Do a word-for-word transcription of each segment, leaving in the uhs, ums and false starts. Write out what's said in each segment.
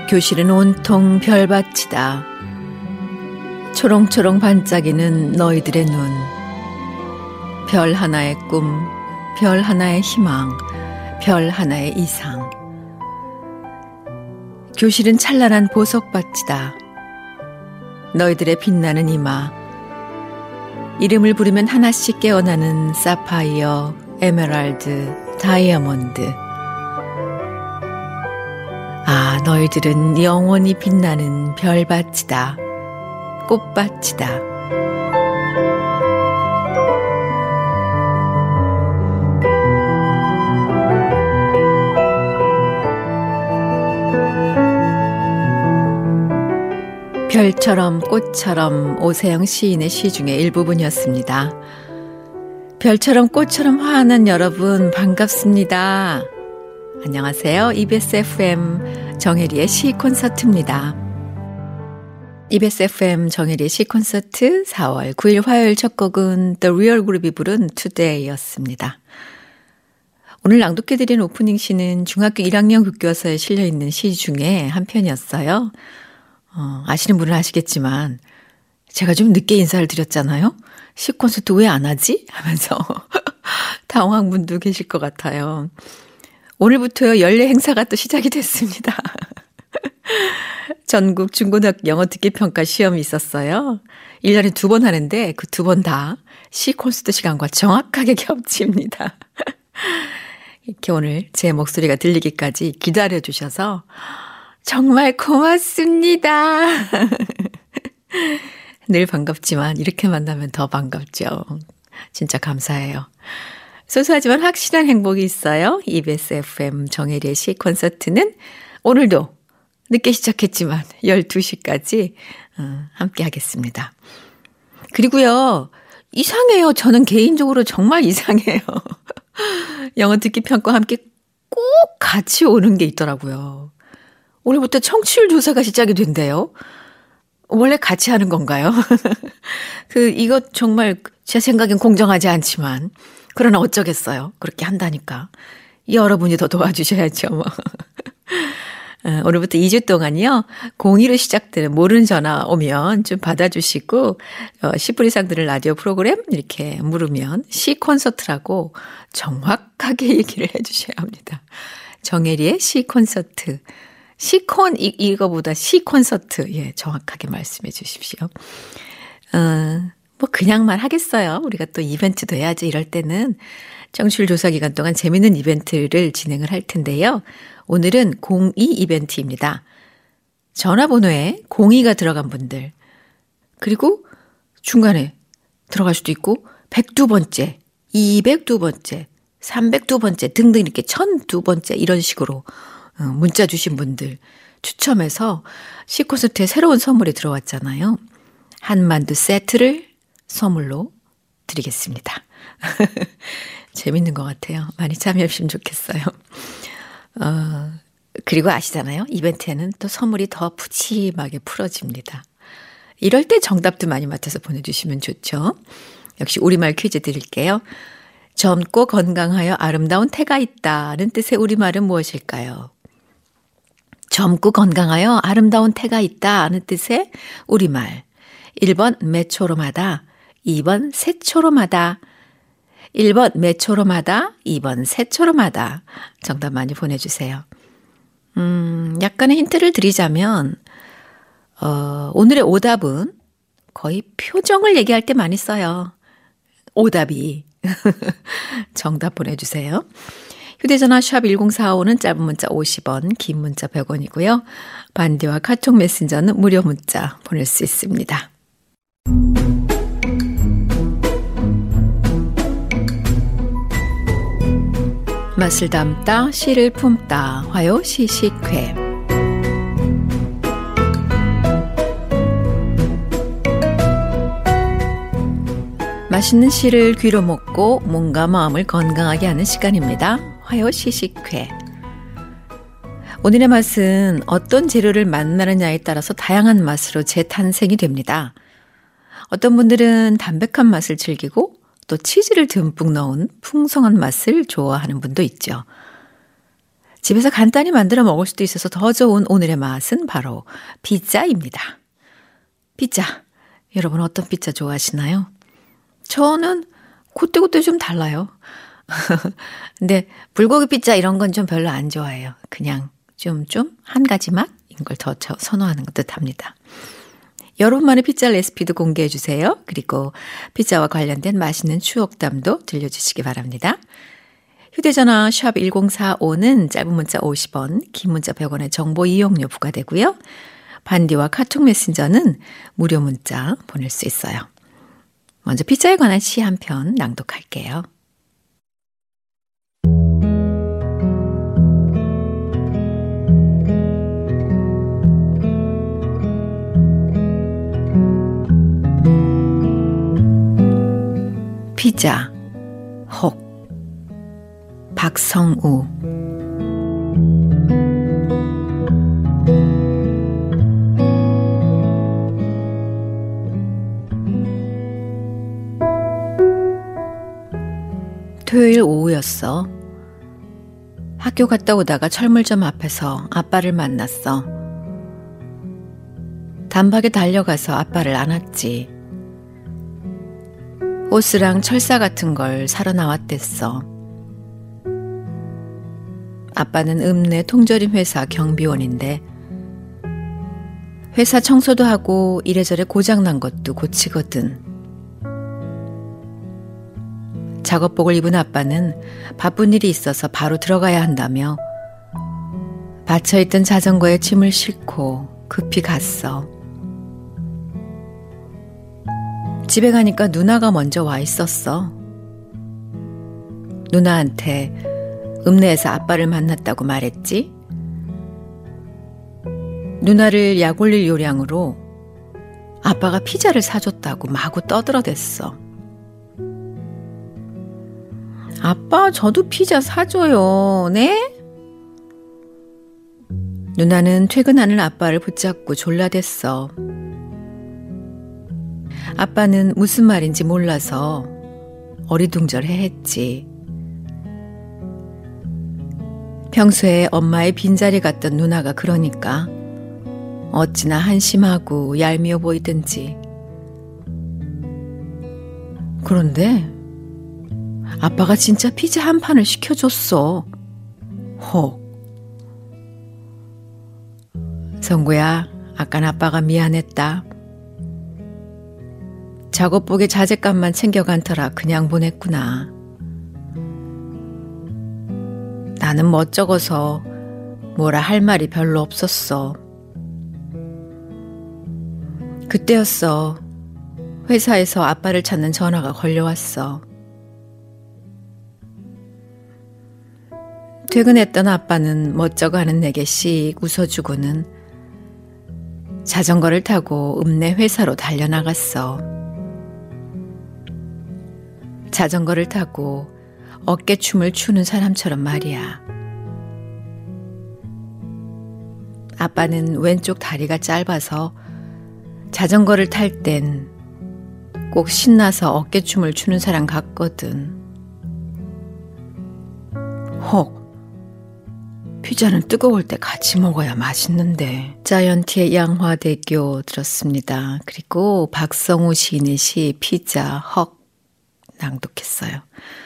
교실은 온통 별밭이다. 초롱초롱 반짝이는 너희들의 눈. 별 하나의 꿈, 별 하나의 희망, 별 하나의 이상. 교실은 찬란한 보석밭이다. 너희들의 빛나는 이마. 이름을 부르면 하나씩 깨어나는 사파이어, 에메랄드, 다이아몬드. 아, 너희들은 영원히 빛나는 별밭이다. 꽃밭이다. 별처럼 꽃처럼 오세영 시인의 시 중에 일부분이었습니다. 별처럼 꽃처럼 화하는 여러분 반갑습니다. 안녕하세요. 이비에스 에프엠 정혜리의 시 콘서트입니다. 이비에스 에프엠 정혜리의 시 콘서트 사월 구일 화요일 첫 곡은 The Real Group이 부른 Today였습니다. 오늘 낭독해드린 오프닝 시는 중학교 일 학년 교과서에 실려있는 시 중에 한 편이었어요. 어, 아시는 분은 아시겠지만 제가 좀 늦게 인사를 드렸잖아요. 시 콘서트 왜 안 하지? 하면서 당황한 분도 계실 것 같아요. 오늘부터요 연례 행사가 또 시작이 됐습니다. 전국 중고등학교 영어 듣기 평가 시험이 있었어요. 일 년에 두 번 하는데 그 두 번 다 시 콘서트 시간과 정확하게 겹칩니다. 이렇게 오늘 제 목소리가 들리기까지 기다려주셔서 정말 고맙습니다. 늘 반갑지만 이렇게 만나면 더 반갑죠. 진짜 감사해요. 소소하지만 확실한 행복이 있어요. 이비에스 에프엠 정혜리의 시 콘서트는 오늘도 늦게 시작했지만 열두 시까지 함께 하겠습니다. 그리고요. 이상해요. 저는 개인적으로 정말 이상해요. 영어 듣기 평가 함께 꼭 같이 오는 게 있더라고요. 오늘부터 청취율 조사가 시작이 된대요. 원래 같이 하는 건가요? 그 이거 정말 제 생각엔 공정하지 않지만 그러나 어쩌겠어요. 그렇게 한다니까. 여러분이 더 도와주셔야죠. 뭐. 오늘부터 이 주 동안요. 공이로 시작되는 모르는 전화 오면 좀 받아주시고 십 분 이상 들은 라디오 프로그램 이렇게 물으면 시 콘서트라고 정확하게 얘기를 해주셔야 합니다. 정혜리의 시 콘서트. 시콘 이, 이거보다 시 콘서트 예 정확하게 말씀해 주십시오. 어, 뭐 그냥만 하겠어요. 우리가 또 이벤트도 해야지. 이럴 때는 청취율 조사 기간 동안 재미있는 이벤트를 진행을 할 텐데요. 오늘은 공이 이벤트입니다. 전화번호에 공이가 들어간 분들 그리고 중간에 들어갈 수도 있고 백이 번째, 이백이 번째, 삼백이 번째 등등 이렇게 천이 번째 이런 식으로 문자 주신 분들 추첨해서 시 콘서트에 새로운 선물이 들어왔잖아요. 한만두 세트를 선물로 드리겠습니다. 재밌는 것 같아요. 많이 참여해 주시면 좋겠어요. 어, 그리고 아시잖아요. 이벤트에는 또 선물이 더 푸짐하게 풀어집니다. 이럴 때 정답도 많이 맡아서 보내주시면 좋죠. 역시 우리말 퀴즈 드릴게요. 젊고 건강하여 아름다운 태가 있다는 뜻의 우리말은 무엇일까요? 젊고 건강하여 아름다운 태가 있다는 뜻의 우리말. 일 번 메초롬하다, 이 번 새초롬하다. 일 번 메초롬하다, 이 번 새초롬하다. 정답 많이 보내주세요. 음, 약간의 힌트를 드리자면 어, 오늘의 오답은 거의 표정을 얘기할 때 많이 써요. 오답이. 정답 보내주세요. 휴대전화 샵 일공사오는 짧은 문자 오십 원, 긴 문자 백 원이고요. 반디와 카톡 메신저는 무료 문자 보낼 수 있습니다. 맛을 담다, 시를 품다, 화요 시식회. 맛있는 시를 귀로 먹고 몸과 마음을 건강하게 하는 시간입니다. 화요 시식회. 오늘의 맛은 어떤 재료를 만나느냐에 따라서 다양한 맛으로 재탄생이 됩니다. 어떤 분들은 담백한 맛을 즐기고 또 치즈를 듬뿍 넣은 풍성한 맛을 좋아하는 분도 있죠. 집에서 간단히 만들어 먹을 수도 있어서 더 좋은 오늘의 맛은 바로 피자입니다. 피자. 여러분 어떤 피자 좋아하시나요? 저는 그때그때 좀 달라요. 근데 불고기 피자 이런 건 좀 별로 안 좋아해요. 그냥 좀 좀 한 가지 맛인 걸 더 선호하는 듯합니다. 여러분만의 피자 레시피도 공개해 주세요. 그리고 피자와 관련된 맛있는 추억담도 들려주시기 바랍니다. 휴대전화 샵 일공사오는 짧은 문자 오십 원, 긴 문자 백 원의 정보 이용료 부과되고요. 반디와 카톡 메신저는 무료 문자 보낼 수 있어요. 먼저 피자에 관한 시 한 편 낭독할게요. 피자, 혹, 박성우. 토요일 오후였어. 학교 갔다 오다가 철물점 앞에서 아빠를 만났어. 단박에 달려가서 아빠를 안았지. 호스랑 철사 같은 걸 사러 나왔댔어. 아빠는 읍내 통조림 회사 경비원인데 회사 청소도 하고 이래저래 고장난 것도 고치거든. 작업복을 입은 아빠는 바쁜 일이 있어서 바로 들어가야 한다며 받쳐있던 자전거에 짐을 싣고 급히 갔어. 집에 가니까 누나가 먼저 와 있었어. 누나한테 읍내에서 아빠를 만났다고 말했지. 누나를 약 올릴 요량으로 아빠가 피자를 사줬다고 마구 떠들어댔어. 아빠, 저도 피자 사줘요. 네? 누나는 퇴근하는 아빠를 붙잡고 졸라댔어. 아빠는 무슨 말인지 몰라서 어리둥절해 했지. 평소에 엄마의 빈자리 같던 누나가 그러니까 어찌나 한심하고 얄미워 보이든지. 그런데 아빠가 진짜 피자 한 판을 시켜줬어. 혹. 성구야, 아깐 아빠가 미안했다. 작업복에 자재값만 챙겨간 터라 그냥 보냈구나. 나는 멋쩍어서 뭐라 할 말이 별로 없었어. 그때였어. 회사에서 아빠를 찾는 전화가 걸려왔어. 퇴근했던 아빠는 멋쩍어하는 내게 씩 웃어주고는 자전거를 타고 읍내 회사로 달려나갔어. 자전거를 타고 어깨춤을 추는 사람처럼 말이야. 아빠는 왼쪽 다리가 짧아서 자전거를 탈 땐 꼭 신나서 어깨춤을 추는 사람 같거든. 혹. 피자는 뜨거울 때 같이 먹어야 맛있는데. 자이언티의 양화대교 들었습니다. 그리고 박성우 시인의 시 피자 헉 낭독했어요.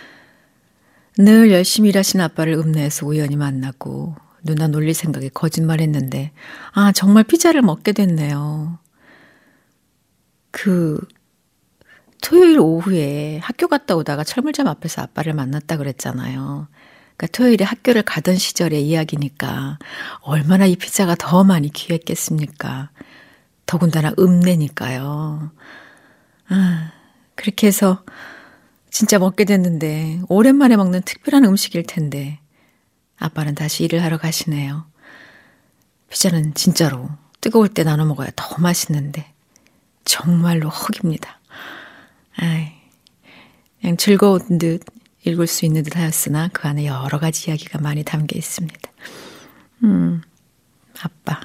늘 열심히 일하신 아빠를 읍내에서 우연히 만나고 누나 놀릴 생각에 거짓말했는데 아 정말 피자를 먹게 됐네요. 그 토요일 오후에 학교 갔다 오다가 철물점 앞에서 아빠를 만났다 그랬잖아요. 그러니까 토요일에 학교를 가던 시절의 이야기니까 얼마나 이 피자가 더 많이 귀했겠습니까. 더군다나 읍내니까요. 아, 그렇게 해서 진짜 먹게 됐는데 오랜만에 먹는 특별한 음식일 텐데 아빠는 다시 일을 하러 가시네요. 피자는 진짜로 뜨거울 때 나눠 먹어야 더 맛있는데 정말로 헉입니다. 아이, 그냥 즐거운 듯 읽을 수 있는 듯 하였으나 그 안에 여러 가지 이야기가 많이 담겨 있습니다. 음, 아빠.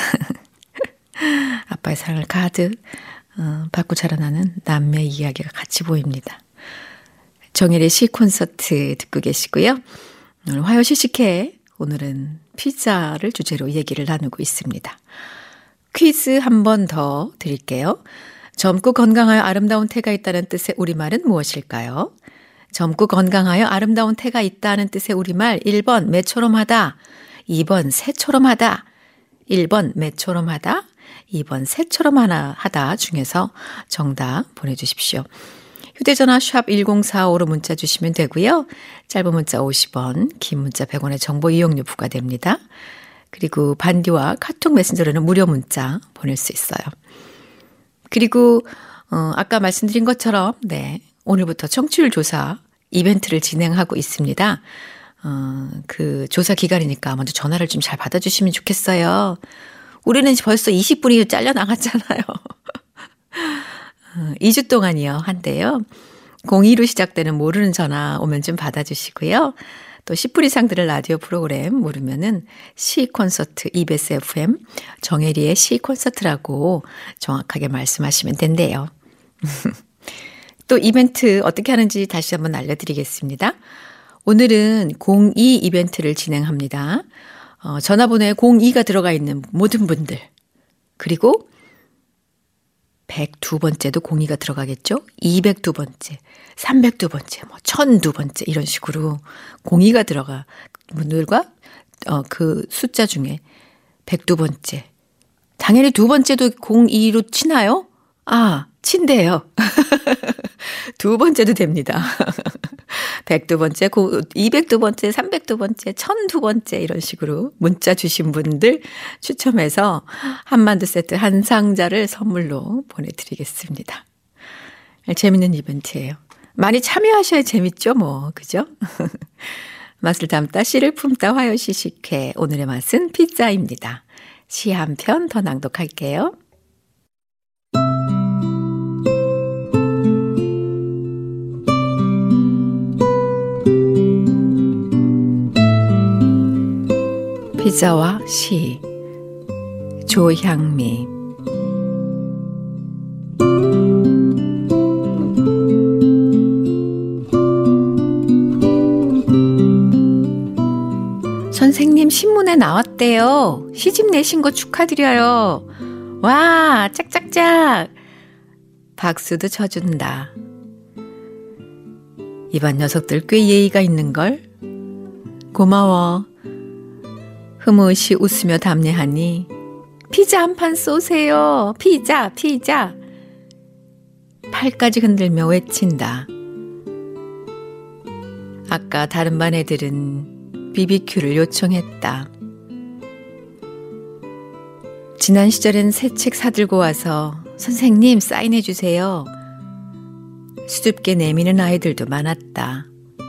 아빠의 사랑을 가득 어, 받고 자라나는 남매 이야기가 같이 보입니다. 정일의 시 콘서트 듣고 계시고요. 오늘 화요 시식회 오늘은 피자를 주제로 얘기를 나누고 있습니다. 퀴즈 한 번 더 드릴게요. 젊고 건강하여 아름다운 태가 있다는 뜻의 우리말은 무엇일까요? 젊고 건강하여 아름다운 태가 있다는 뜻의 우리말 일 번 매초롬하다, 이 번 새초롬하다, 일 번 매초롬하다, 이 번 새처럼 하나 하다 중에서 정답 보내주십시오. 휴대전화 샵 일공사오로 문자 주시면 되고요. 짧은 문자 오십 원, 긴 문자 백 원의 정보 이용료 부과됩니다. 그리고 반디와 카톡 메신저로는 무료 문자 보낼 수 있어요. 그리고 어, 아까 말씀드린 것처럼 네, 오늘부터 청취율 조사 이벤트를 진행하고 있습니다. 어, 그 조사 기간이니까 먼저 전화를 좀 잘 받아주시면 좋겠어요. 우리는 벌써 이십 분이 잘려나갔잖아요. 이 주 동안이요. 한대요. 공이로 시작되는 모르는 전화 오면 좀 받아주시고요. 또 십 분 이상 들을 라디오 프로그램 모르면은 시 콘서트 이비에스 에프엠 정혜리의 시 콘서트라고 정확하게 말씀하시면 된대요. 또 이벤트 어떻게 하는지 다시 한번 알려드리겠습니다. 오늘은 공이 이벤트를 진행합니다. 어, 전화번호에 공이가 들어가 있는 모든 분들, 그리고 백이 번째도 공이가 들어가겠죠? 이백이 번째, 삼백이 번째, 뭐 천이 번째 이런 식으로 공이가 들어가 분들과 어, 그 숫자 중에 백이 번째, 당연히 두 번째도 공이로 치나요? 아, 친대요. 두 번째도 됩니다. 백이 번째, 이백이 번째, 삼백이 번째, 천이 번째 이런 식으로 문자 주신 분들 추첨해서 한만두 세트 한 상자를 선물로 보내드리겠습니다. 재밌는 이벤트예요. 많이 참여하셔야 재밌죠 뭐, 그죠? 맛을 담다 씨를 품다 화요시식회, 오늘의 맛은 피자입니다. 시 한 편 더 낭독할게요. 피자와 시, 조향미. 선생님 신문에 나왔대요. 시집 내신 거 축하드려요. 와, 짝짝짝. 박수도 쳐준다. 이반 녀석들 꽤 예의가 있는걸. 고마워. 흐뭇이 웃으며 답례하니 피자 한 판 쏘세요. 피자, 피자. 팔까지 흔들며 외친다. 아까 다른 반 애들은 비비큐를 요청했다. 지난 시절엔 새 책 사들고 와서 선생님 사인해 주세요. 수줍게 내미는 아이들도 많았다.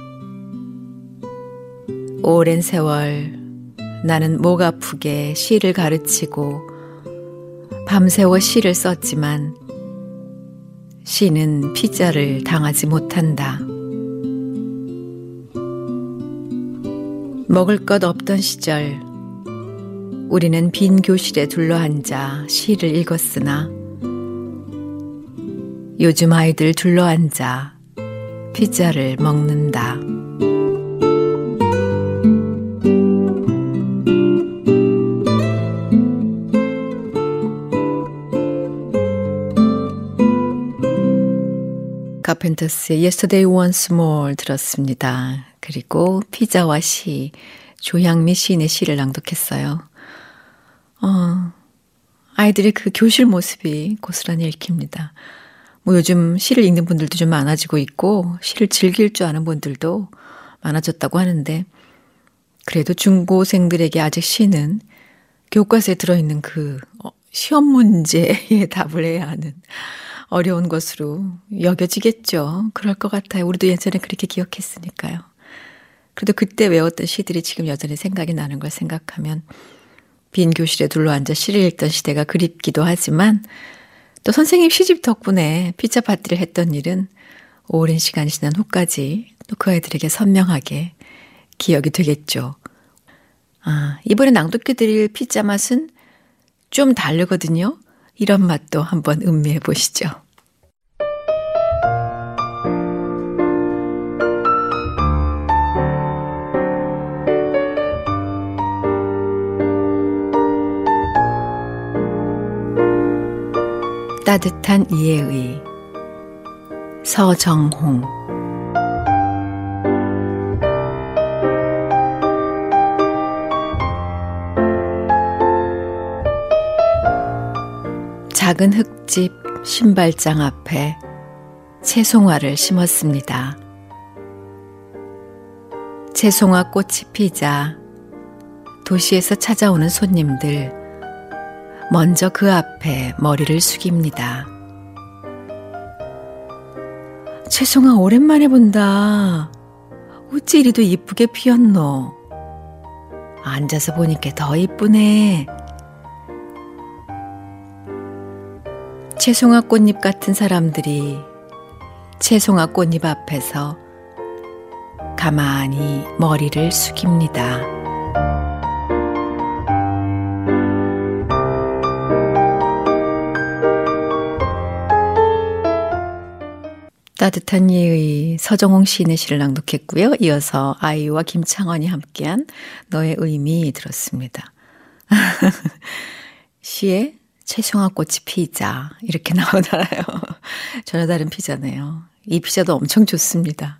오랜 세월 나는 목 아프게 시를 가르치고 밤새워 시를 썼지만 시는 피자를 당하지 못한다. 먹을 것 없던 시절 우리는 빈 교실에 둘러앉아 시를 읽었으나 요즘 아이들 둘러앉아 피자를 먹는다. 카펜터스의 Yesterday Once More 들었습니다. 그리고 피자와 시, 조향미 시인의 시를 낭독했어요. 어, 아이들의 그 교실 모습이 고스란히 읽힙니다. 뭐 요즘 시를 읽는 분들도 좀 많아지고 있고 시를 즐길 줄 아는 분들도 많아졌다고 하는데, 그래도 중고생들에게 아직 시는 교과서에 들어있는 그 시험 문제에 답을 해야 하는 어려운 것으로 여겨지겠죠. 그럴 것 같아요. 우리도 예전에 그렇게 기억했으니까요. 그래도 그때 외웠던 시들이 지금 여전히 생각이 나는 걸 생각하면 빈 교실에 둘러앉아 시를 읽던 시대가 그립기도 하지만, 또 선생님 시집 덕분에 피자 파티를 했던 일은 오랜 시간이 지난 후까지 또 그 아이들에게 선명하게 기억이 되겠죠. 아, 이번에 낭독해드릴 피자 맛은 좀 다르거든요. 이런 맛도 한번 음미해 보시죠. 따뜻한 이해의 서정홍. 작은 흙집 신발장 앞에 채송화를 심었습니다. 채송화 꽃이 피자 도시에서 찾아오는 손님들 먼저 그 앞에 머리를 숙입니다. 채송아 오랜만에 본다. 어찌 이리도 이쁘게 피었노. 앉아서 보니까 더 이쁘네. 채송화 꽃잎 같은 사람들이 채송화 꽃잎 앞에서 가만히 머리를 숙입니다. 따뜻한 예의 서정홍 시인의 시를 낭독했고요. 이어서 아이유와 김창원이 함께한 너의 의미 들었습니다. 시에 채송화 꽃이 피자 이렇게 나오잖아요. 전혀 다른 피자네요. 이 피자도 엄청 좋습니다.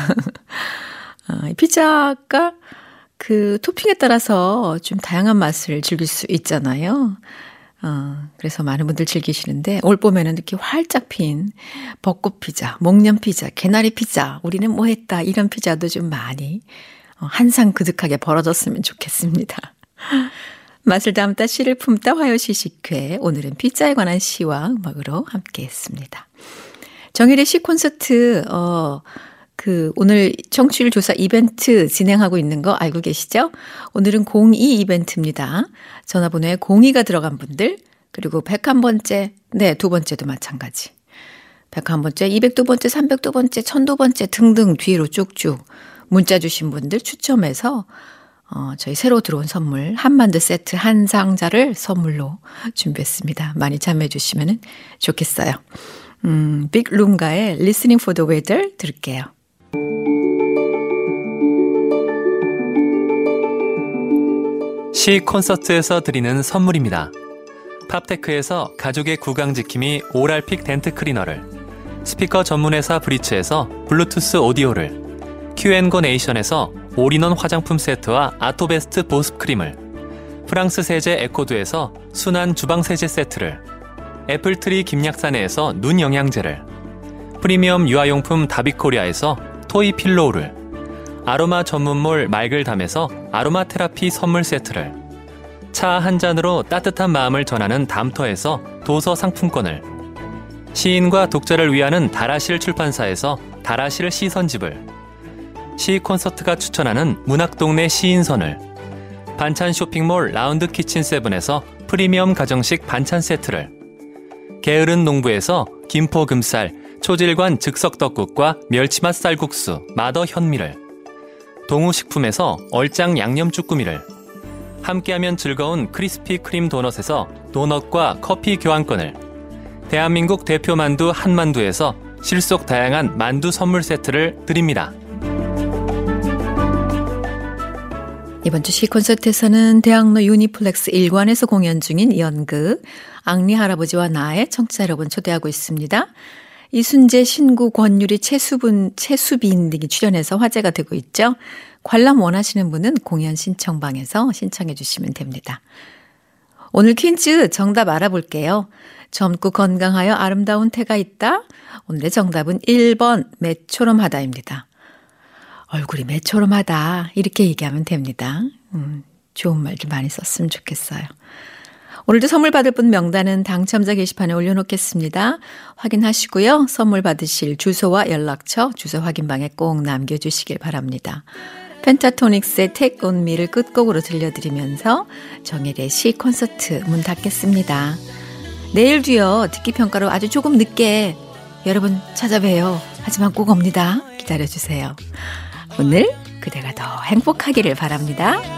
이 피자가 그 토핑에 따라서 좀 다양한 맛을 즐길 수 있잖아요. 어, 그래서 많은 분들 즐기시는데 올 봄에는 이렇게 활짝 핀 벚꽃 피자, 목련 피자, 개나리 피자, 우리는 뭐 했다 이런 피자도 좀 많이 어, 한상 그득하게 벌어졌으면 좋겠습니다. 맛을 담다 시를 품다 화요시식회, 오늘은 피자에 관한 시와 음악으로 함께했습니다. 정일의 시 콘서트 어, 그 오늘 청취율 조사 이벤트 진행하고 있는 거 알고 계시죠? 오늘은 공이 이벤트입니다. 전화번호에 공이가 들어간 분들, 그리고 백일 번째, 네, 두 번째도 마찬가지. 백일 번째, 이백이 번째, 삼백이 번째, 천이 번째 등등 뒤로 쭉쭉 문자 주신 분들 추첨해서 어, 저희 새로 들어온 선물 한만두 세트 한 상자를 선물로 준비했습니다. 많이 참여해 주시면 좋겠어요. 음, 빅룸가의 Listening for the Weather 들을게요. 시 콘서트에서 드리는 선물입니다. 팝테크에서 가족의 구강지킴이 오랄픽 덴트 클리너를, 스피커 전문회사 브리츠에서 블루투스 오디오를, 큐앤고 네이션에서 올인원 화장품 세트와 아토베스트 보습 크림을, 프랑스 세제 에코두에서 순한 주방 세제 세트를, 애플트리 김약사네에서 눈 영양제를, 프리미엄 유아용품 다비코리아에서 토이 필로우를, 아로마 전문몰 말글담에서 아로마 테라피 선물 세트를, 차 한 잔으로 따뜻한 마음을 전하는 담터에서 도서 상품권을, 시인과 독자를 위하는 다라실 출판사에서 다라실 시선집을, 시 콘서트가 추천하는 문학동네 시인선을, 반찬 쇼핑몰 라운드 키친 세븐에서 프리미엄 가정식 반찬 세트를, 게으른 농부에서 김포 금쌀 초질관 즉석떡국과 멸치맛 쌀국수 마더 현미를, 동우식품에서 얼짱 양념 쭈꾸미를, 함께하면 즐거운 크리스피 크림 도넛에서 도넛과 커피 교환권을, 대한민국 대표 만두 한만두에서 실속 다양한 만두 선물 세트를 드립니다. 이번 주 시 콘서트에서는 대학로 유니플렉스 일관에서 공연 중인 연극 앙리 할아버지와 나의 청취자 여러분 초대하고 있습니다. 이순재, 신구, 권유리, 최수분, 최수빈 등이 출연해서 화제가 되고 있죠. 관람 원하시는 분은 공연 신청방에서 신청해 주시면 됩니다. 오늘 퀴즈 정답 알아볼게요. 젊고 건강하여 아름다운 태가 있다. 오늘의 정답은 일 번 매초롬하다입니다. 얼굴이 매초롬하다 이렇게 얘기하면 됩니다. 음, 좋은 말들 많이 썼으면 좋겠어요. 오늘도 선물 받을 분 명단은 당첨자 게시판에 올려놓겠습니다. 확인하시고요. 선물 받으실 주소와 연락처 주소 확인방에 꼭 남겨주시길 바랍니다. 펜타토닉스의 Take On Me를 끝곡으로 들려드리면서 정일의 시 콘서트 문 닫겠습니다. 내일도요. 듣기평가로 아주 조금 늦게 여러분 찾아봬요. 하지만 꼭 옵니다. 기다려주세요. 오늘 그대가 더 행복하기를 바랍니다.